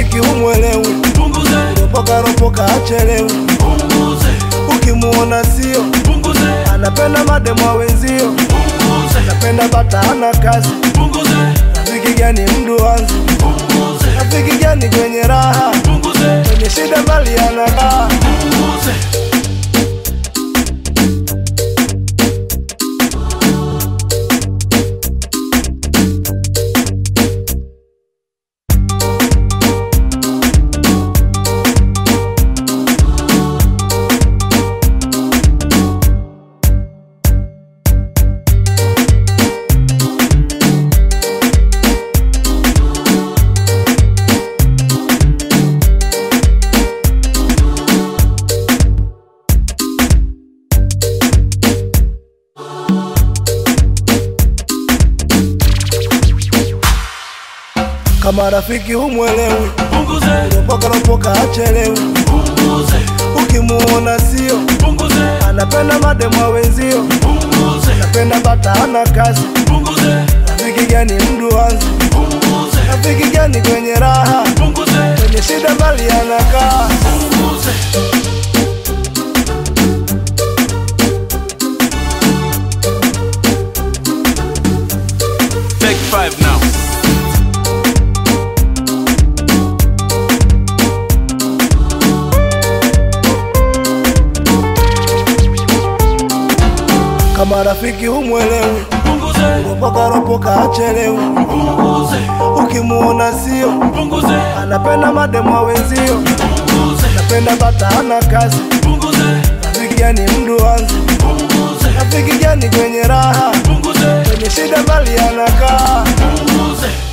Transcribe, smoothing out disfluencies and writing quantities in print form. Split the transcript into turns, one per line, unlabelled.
rafiki humwelewi,
punguze.
ropoka ropoka achelewi,
Punguze.
ukimuona sio,
Punguze.
anapenda mademo wenzio,
Punguze.
anapenda bata hana kazi.
Punguze.
Rafiki gani mduanzi,
Punguze.
rafiki gani kwenye raha,
Punguze.
kwenye shida mbali anakaa.
Punguze.
Kama rafiki humwelewi,
Punguze.
ropoka ropoka achelewi,
Punguze.
ukimuona sio,
Punguze.
anapenda mademo wenzio,
Punguze.
anapenda bata hana kazi.
Punguze.
Rafiki gani mduanzi,
Punguze.
rafiki gani kwenye raha,
Punguze.
kwenye shida mbali anakaa.
Punguze. Take 5 now.
Kama rafiki humwelewi,
Punguze.
ropoka ropoka achelewi,
Punguze.
ukimuona sio,
Punguze.
anapenda mademo wenzio,
Punguze.
anapenda bata hana kazi.
Punguze.
Rafiki gani mduanzi,
Punguze.
rafiki gani kwenye raha,
Punguze.
kwenye shida mbali anakaa.
Punguze.